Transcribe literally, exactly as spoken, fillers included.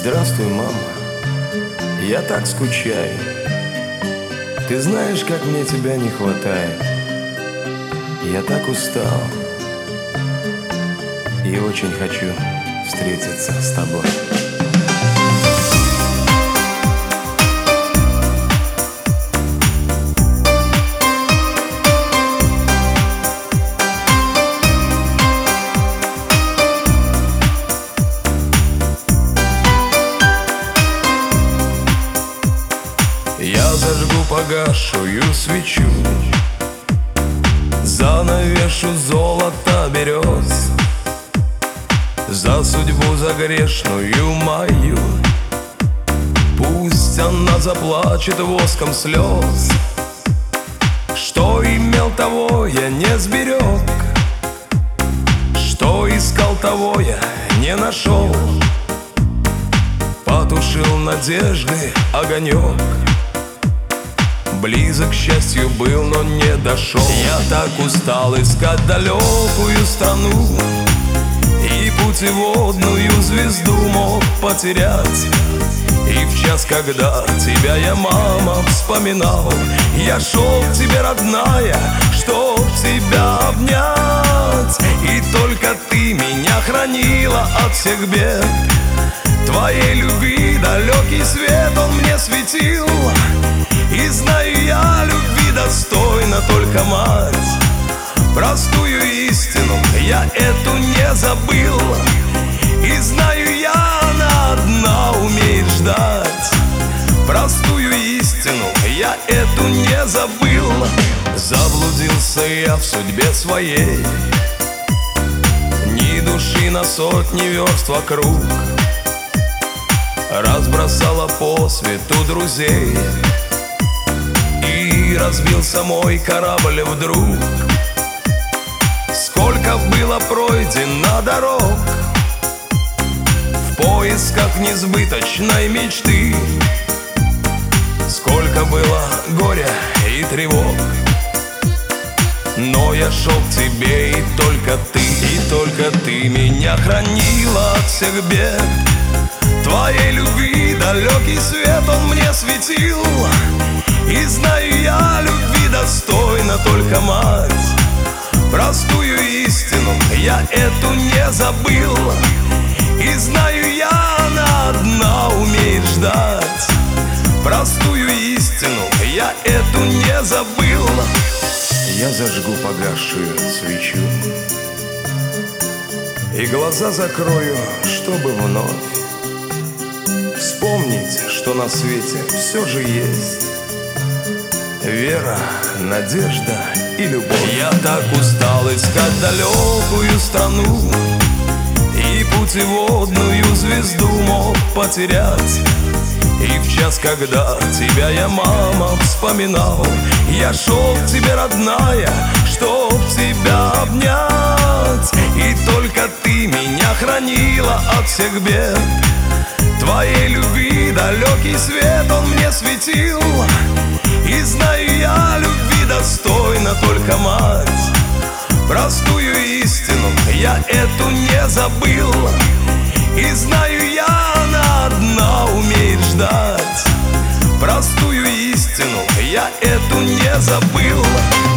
Здравствуй, мама, я так скучаю. Ты знаешь, как мне тебя не хватает. Я так устал и очень хочу встретиться с тобой. Я зажгу погасшую свечу, занавешу золото берез, за судьбу, за грешную мою. Пусть она заплачет воском слез. Что имел, того я не сберег, что искал, того я не нашел. Потушил надежды огонек, близок к счастью был, но не дошел. Я так устал искать далекую страну, и путеводную звезду мог потерять. И в час, когда тебя я, мама, вспоминал, я шел к тебе, родная, чтоб тебя обнять. И только ты меня хранила от всех бед. Твоей любви далекий свет он мне светил. И знаю я, любви достойна только мать. Простую истину я эту не забыл. И знаю я, она одна умеет ждать. Простую истину я эту не забыл. Заблудился я в судьбе своей, ни души на сотни верст вокруг. Разбросала по свету друзей, и разбился мой корабль вдруг. Сколько было пройдено дорог в поисках несбыточной мечты, сколько было горя и тревог. Но я шел к тебе, и только ты, и только ты меня хранила от всех бед. Твоей любви далекий свет он мне светил. И знаю я, любви достойна только мать. Простую истину я эту не забыл. И знаю я, она одна умеет ждать. Простую истину я эту не забыл. Я зажгу погасшую свечу и глаза закрою, чтобы вновь вспомнить, что на свете все же есть вера, надежда и любовь. Я так устал искать далекую страну, и путеводную звезду мог потерять. И в час, когда тебя я, мама, вспоминал, я шел к тебе, родная, чтоб тебя обнять. И только ты меня хранила от всех бед. Твоей любви далекий свет он мне светил. И знаю я, любви достойна только мать. Простую истину я эту не забыл. И знаю я, она одна умеет ждать. Простую истину я эту не забыл.